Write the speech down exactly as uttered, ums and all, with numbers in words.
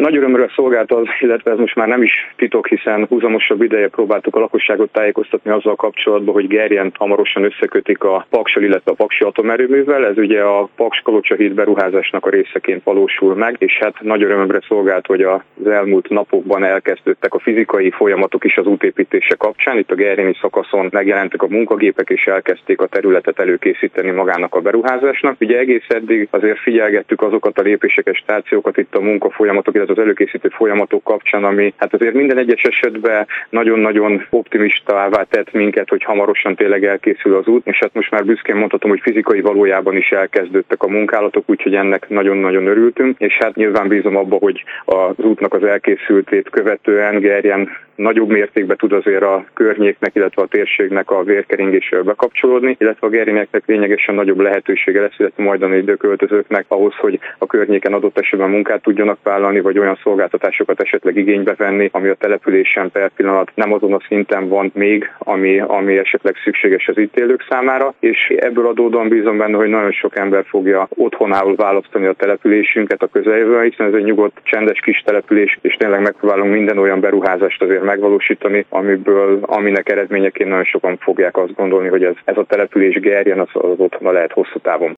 Nagy örömre szolgált az, illetve ez most már nem is titok, hiszen húzamosabb ideje próbáltuk a lakosságot tájékoztatni azzal kapcsolatban, hogy Gerjen hamarosan összekötik a Paksal, illetve a Paksi atomerőművel. Ez ugye a Paks-Kalocsa híd beruházásnak a részeként valósul meg, és hát nagy örömre szolgált, hogy az elmúlt napokban elkezdődtek a fizikai folyamatok is az útépítése kapcsán. Itt a gerjeni szakaszon megjelentek a munkagépek, és elkezdték a területet előkészíteni magának a beruházásnak. Ugye egész eddig azért figyelgettük azokat a lépéseket, stációkat itt a munkafolyamatok, illetve az előkészítő folyamatok kapcsán, ami hát azért minden egyes esetben nagyon-nagyon optimistává tett minket, hogy hamarosan tényleg elkészül az út, és hát most már büszkén mondhatom, hogy fizikai valójában is elkezdődtek a munkálatok, úgyhogy ennek nagyon-nagyon örültünk, és hát nyilván bízom abba, hogy az útnak az elkészültét követően Gerjen nagyobb mértékben tud azért a környéknek, illetve a térségnek a vérkeringésével bekapcsolódni, illetve a gerjenieknek lényegesen nagyobb lehetősége lesz, illetve majdani időköltözőknek ahhoz, hogy a környéken adott esetben munkát tudjanak vállalni, vagy olyan szolgáltatásokat esetleg igénybe venni, ami a településen per pillanat nem azon a szinten van még, ami, ami esetleg szükséges az itt élők számára, és ebből adódóan bízom benne, hogy nagyon sok ember fogja otthonául választani a településünket a közeljövőben, hiszen ez egy nyugodt, csendes kis település, és tényleg megpróbálunk minden olyan beruházást azért megvalósítani, amiből, aminek eredményeként nagyon sokan fogják azt gondolni, hogy ez, ez a település Gerjen az, az otthona lehet hosszú távon.